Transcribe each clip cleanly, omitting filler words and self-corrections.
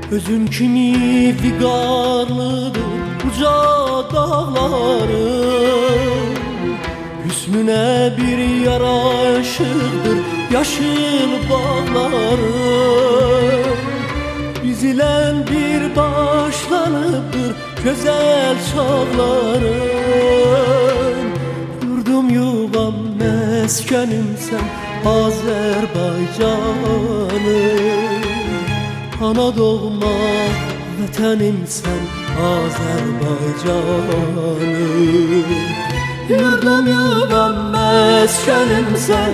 Özün kimi viqarlıdır uca dağlarım, hüsnüne bir yaraşıqdır yaşıl bağlarım. Biz ilə bir başlanıbdır gözəl çağlarım. Yurdum yuvam məskənimsən Azərbaycanım. Ana doğma vətənimsən Azərbaycanım. Yurdum yuvam məskənimsən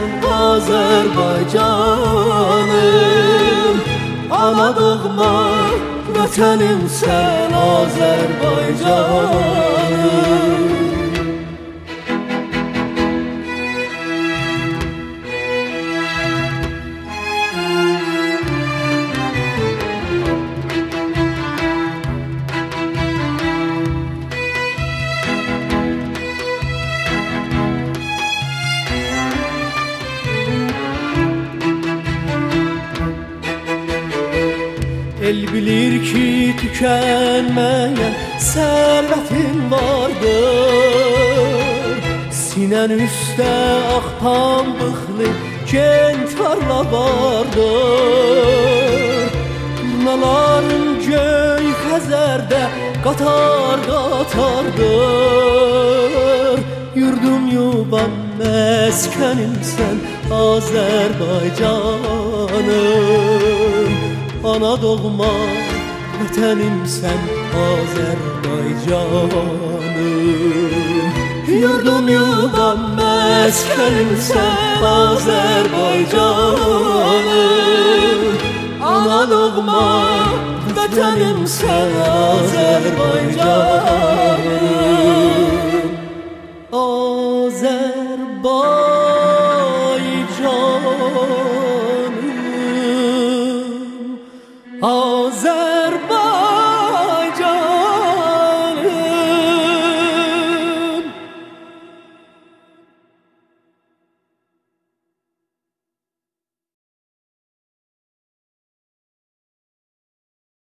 Azərbaycanım. Ana doğma vətənimsən Azərbaycanım. El bilir ki tükənməyən sərvətin vardır. Sinən üstə ağ pambıqlı gen tarla vardır. Turnaların göy Xəzərdə qatar qatardır. Yurdum yuvam məskənimsən Azərbaycanım. Ana doğma vətənimsən Azərbaycanım. Yurdum yuvam məskənimsən Azərbaycanım. Ana doğma vətənimsən Azərbaycanım.